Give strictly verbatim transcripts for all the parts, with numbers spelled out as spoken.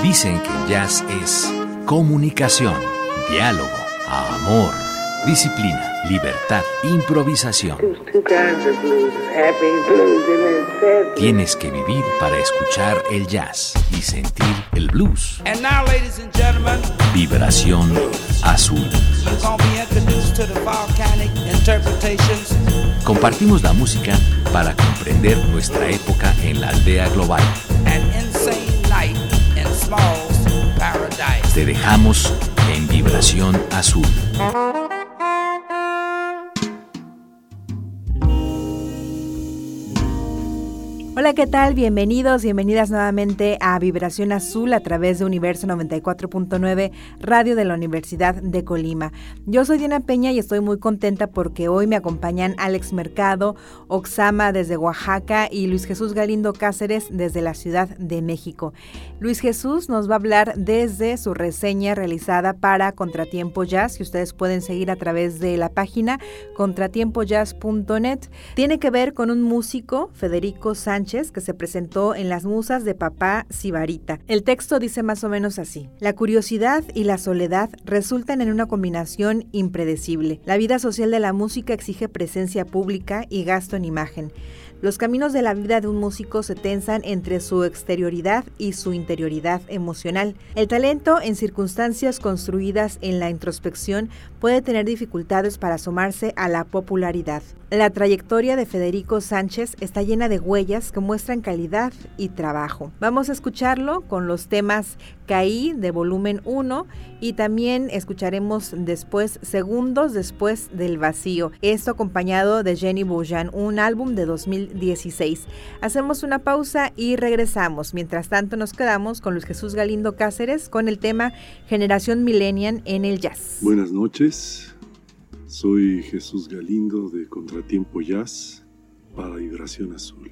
Dicen que el jazz es comunicación, diálogo, amor, disciplina, libertad, improvisación. Tienes que vivir para escuchar el jazz y sentir el blues. And now, ladies and gentlemen, Vibración Azul. you're gonna be introduced to the volcanic interpretations. Compartimos la música para comprender nuestra época en la aldea global. An insane night in Small's paradise. Te dejamos en Vibración Azul. Hola, ¿qué tal? Bienvenidos, bienvenidas nuevamente a Vibración Azul a través de Universo noventa y cuatro punto nueve, radio de la Universidad de Colima. Yo soy Diana Peña y estoy muy contenta porque hoy me acompañan Alex Mercado, Oxama desde Oaxaca y Luis Jesús Galindo Cáceres desde la Ciudad de México. Luis Jesús nos va a hablar desde su reseña realizada para Contratiempo Jazz, que ustedes pueden seguir a través de la página contratiempo jazz punto net. Tiene que ver con un músico, Federico Sánchez, que se presentó en Las Musas de Papá Sibarita. El texto dice más o menos así: la curiosidad y la soledad resultan en una combinación impredecible. La vida social de la música exige presencia pública y gasto en imagen. Los caminos de la vida de un músico se tensan entre su exterioridad y su interioridad emocional. El talento, en circunstancias construidas en la introspección, puede tener dificultades para asomarse a la popularidad. La trayectoria de Federico Sánchez está llena de huellas que muestran calidad y trabajo. Vamos a escucharlo con los temas Caí de volumen uno y también escucharemos después Segundos después del vacío. Esto acompañado de Jenny Bojan, un álbum de dos mil dieciséis. Hacemos una pausa y regresamos. Mientras tanto nos quedamos con Luis Jesús Galindo Cáceres con el tema Generación Millennial en el jazz. Buenas noches. Soy Jesús Galindo de Contratiempo Jazz para Vibración Azul.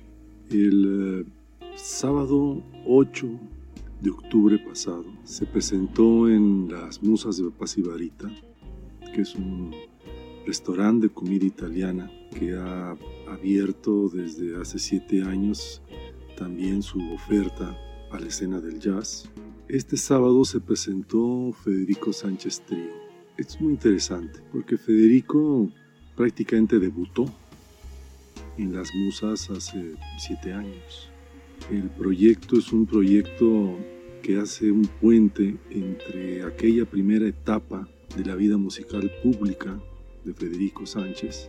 El eh, sábado ocho de octubre pasado se presentó en Las Musas de Papá Sibarita, que es un restaurante de comida italiana que ha abierto desde hace siete años también su oferta a la escena del jazz. Este sábado se presentó Federico Sánchez Trío. Es muy interesante porque Federico prácticamente debutó en Las Musas hace siete años. El proyecto es un proyecto que hace un puente entre aquella primera etapa de la vida musical pública de Federico Sánchez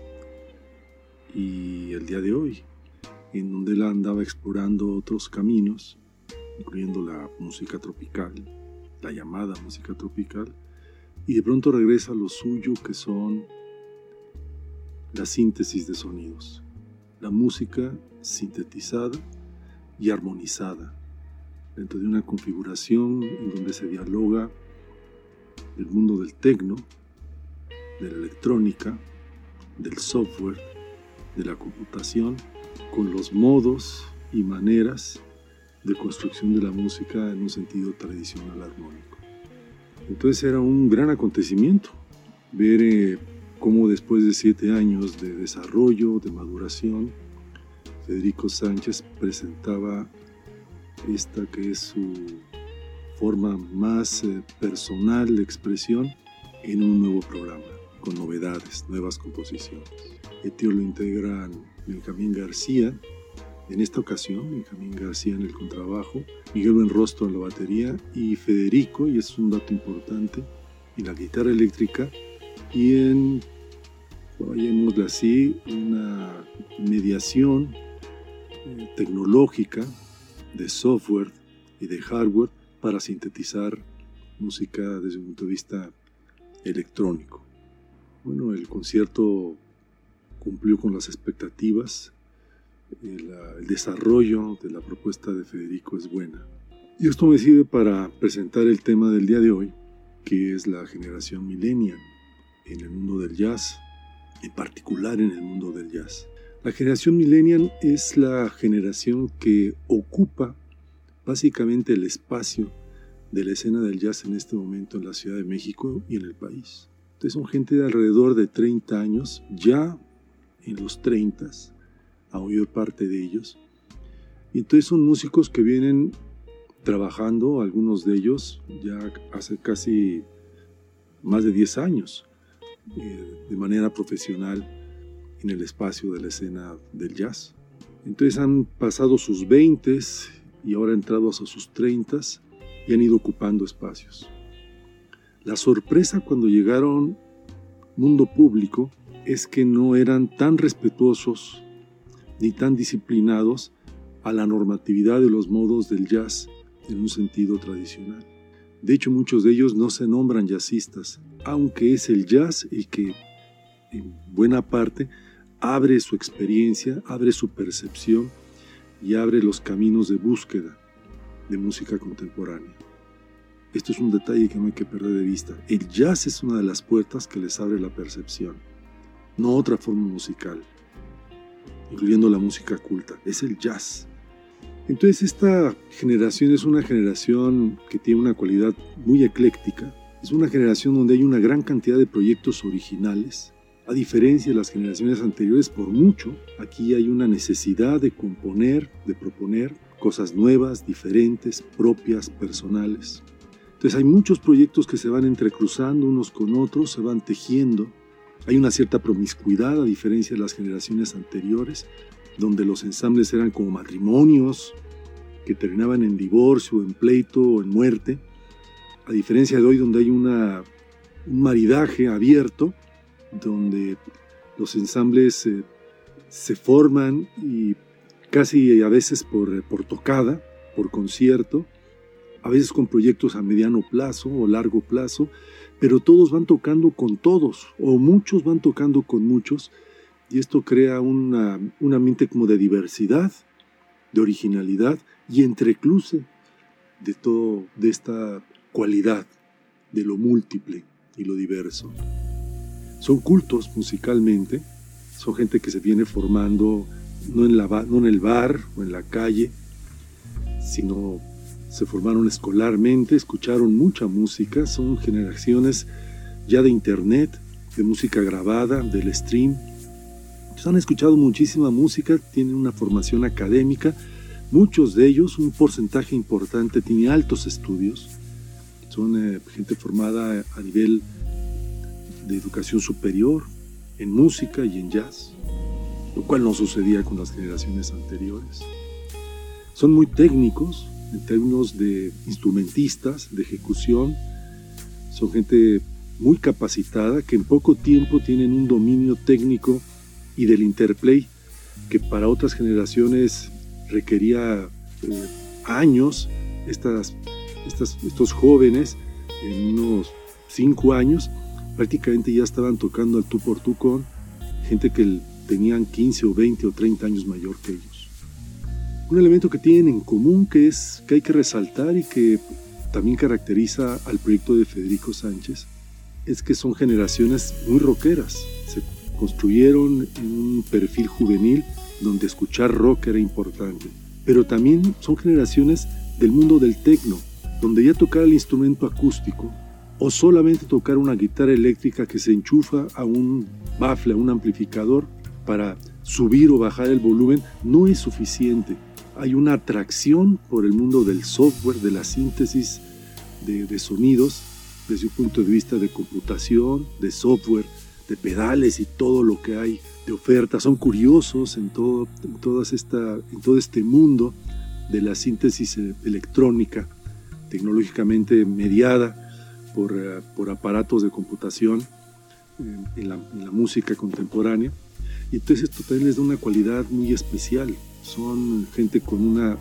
y el día de hoy, en donde él andaba explorando otros caminos, incluyendo la música tropical, la llamada música tropical, y de pronto regresa a lo suyo, que son la síntesis de sonidos, la música sintetizada y armonizada dentro de una configuración en donde se dialoga el mundo del techno, de la electrónica, del software, de la computación, con los modos y maneras de construcción de la música en un sentido tradicional armónico. Entonces era un gran acontecimiento ver eh, cómo después de siete años de desarrollo, de maduración, Federico Sánchez presentaba esta que es su forma más eh, personal de expresión en un nuevo programa, con novedades, nuevas composiciones. El tío lo integran Benjamín García, en esta ocasión Benjamín García en el contrabajo, Miguel Benrostro en la batería y Federico, y es un dato importante, en la guitarra eléctrica y en, llamémoslo así, una mediación eh, tecnológica de software y de hardware para sintetizar música desde un punto de vista electrónico. Bueno, el concierto cumplió con las expectativas. El, el desarrollo de la propuesta de Federico es buena. Y esto me sirve para presentar el tema del día de hoy, que es la generación millennial en el mundo del jazz, en particular en el mundo del jazz. La generación millennial es la generación que ocupa básicamente el espacio de la escena del jazz en este momento en la Ciudad de México y en el país. Entonces son gente de alrededor de treinta años, ya en los treinta, a mayor parte de ellos. Y entonces son músicos que vienen trabajando, algunos de ellos ya hace casi más de diez años, eh, de manera profesional en el espacio de la escena del jazz. Entonces han pasado sus veintes y ahora entrados a sus treintas y han ido ocupando espacios. La sorpresa cuando llegaron mundo público es que no eran tan respetuosos ni tan disciplinados a la normatividad de los modos del jazz en un sentido tradicional. De hecho, muchos de ellos no se nombran jazzistas, aunque es el jazz el que, en buena parte, abre su experiencia, abre su percepción y abre los caminos de búsqueda de música contemporánea. Esto es un detalle que no hay que perder de vista. El jazz es una de las puertas que les abre la percepción, no otra forma musical, incluyendo la música culta. Es el jazz. Entonces esta generación es una generación que tiene una cualidad muy ecléctica. Es una generación donde hay una gran cantidad de proyectos originales. A diferencia de las generaciones anteriores, por mucho, aquí hay una necesidad de componer, de proponer cosas nuevas, diferentes, propias, personales. Entonces hay muchos proyectos que se van entrecruzando unos con otros, se van tejiendo. Hay una cierta promiscuidad a diferencia de las generaciones anteriores, donde los ensambles eran como matrimonios que terminaban en divorcio, en pleito o en muerte. A diferencia de hoy, donde hay una, un maridaje abierto, donde los ensambles eh, se forman y casi a veces por, por tocada, por concierto, a veces con proyectos a mediano plazo o largo plazo, pero todos van tocando con todos, o muchos van tocando con muchos, y esto crea una, un ambiente como de diversidad, de originalidad y entrecluce de todo, de esta cualidad, de lo múltiple y lo diverso. Son cultos musicalmente, son gente que se viene formando no en, la, no en el bar o en la calle, sino se formaron escolarmente, escucharon mucha música, son generaciones ya de internet, de música grabada, del stream. Entonces han escuchado muchísima música, tienen una formación académica, muchos de ellos, un porcentaje importante, tiene altos estudios, son eh, gente formada a nivel de educación superior, en música y en jazz, lo cual no sucedía con las generaciones anteriores. Son muy técnicos en términos de instrumentistas, de ejecución, son gente muy capacitada que en poco tiempo tienen un dominio técnico y del interplay que para otras generaciones requería eh, años. Estas, estas, estos jóvenes en unos cinco años prácticamente ya estaban tocando al tú por tú con gente que tenían quince o veinte o treinta años mayor que ellos. Un elemento que tienen en común que, es, que hay que resaltar y que también caracteriza al proyecto de Federico Sánchez es que son generaciones muy rockeras. Se construyeron en un perfil juvenil donde escuchar rock era importante, pero también son generaciones del mundo del techno, donde ya tocar el instrumento acústico o solamente tocar una guitarra eléctrica que se enchufa a un bafle, a un amplificador para subir o bajar el volumen no es suficiente. Hay una atracción por el mundo del software, de la síntesis de, de sonidos desde un punto de vista de computación, de software, de pedales y todo lo que hay de oferta. Son curiosos en todo, en todas esta, en todo este mundo de la síntesis electrónica, tecnológicamente mediada por, uh, por aparatos de computación eh, en, la, en la música contemporánea. Y entonces esto también les da una cualidad muy especial. Son gente con una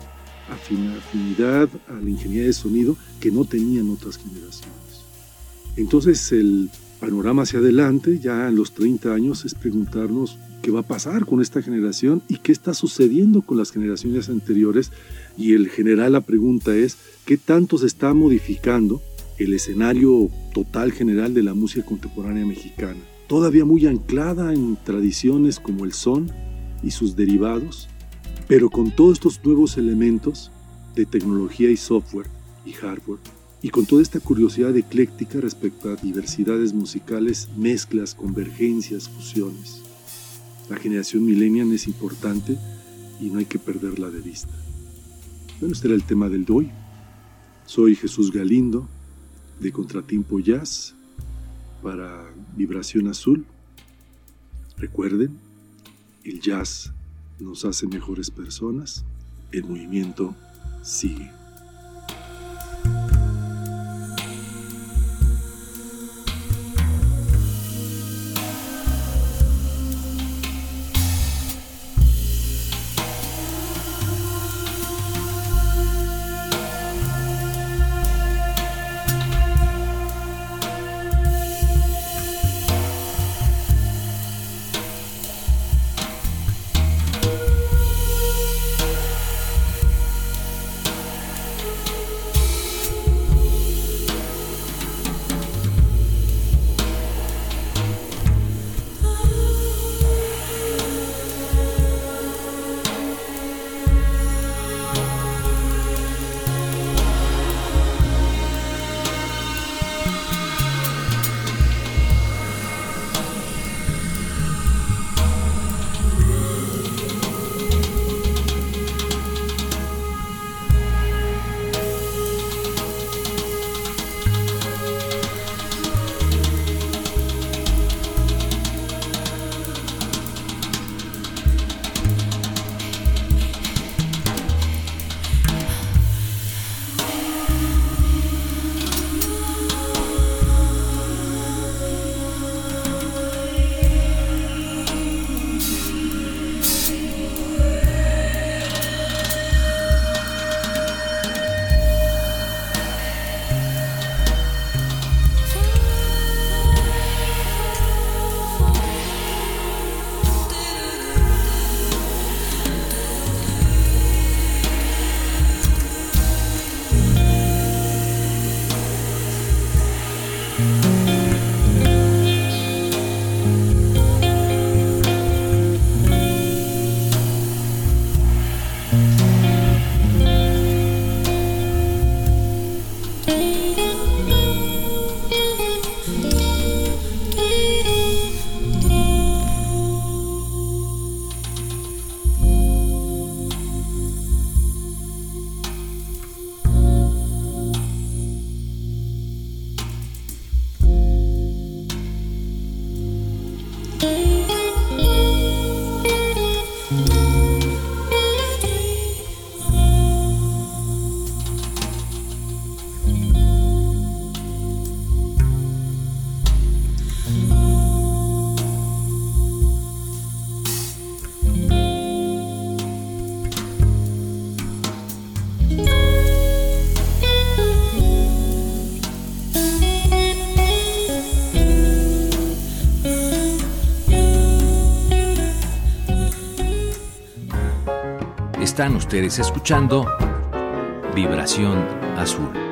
afinidad a la ingeniería de sonido que no tenían otras generaciones. Entonces el panorama hacia adelante, ya en los treinta años, es preguntarnos qué va a pasar con esta generación y qué está sucediendo con las generaciones anteriores. Y en general la pregunta es, ¿qué tanto se está modificando el escenario total general de la música contemporánea mexicana? Todavía muy anclada en tradiciones como el son y sus derivados, pero con todos estos nuevos elementos de tecnología y software y hardware, y con toda esta curiosidad ecléctica respecto a diversidades musicales, mezclas, convergencias, fusiones. La generación millennial es importante y no hay que perderla de vista. Bueno, este era el tema del de hoy. Soy Jesús Galindo de Contratiempo Jazz para Vibración Azul. Recuerden, el jazz nos hace mejores personas, el movimiento sigue. Están ustedes escuchando Vibración Azul.